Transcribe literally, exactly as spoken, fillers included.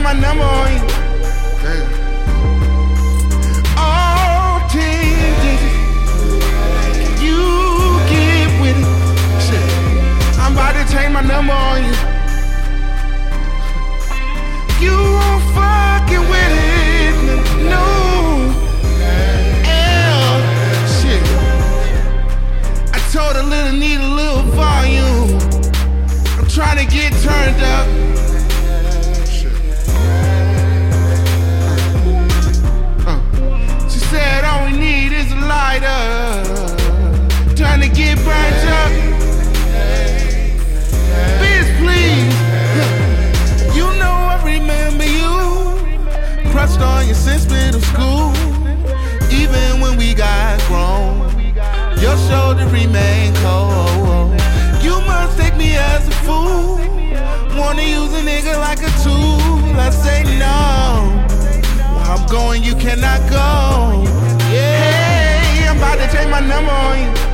my number on you. All ten digits. You get with it. Shit. I'm about to change my number on you. You won't fucking with it. No. L. Shit. I told her little need a little volume. I'm trying to get turned up. Said all we need is a lighter. Trying to get burnt up. Bitch, please. You know I remember you. Crushed on you since middle school. Even when we got grown, your shoulder remained cold. You must take me as a fool. Wanna use a nigga like a tool. I say no. I'm going, you cannot go. Yeah, I'm about to take my number on you.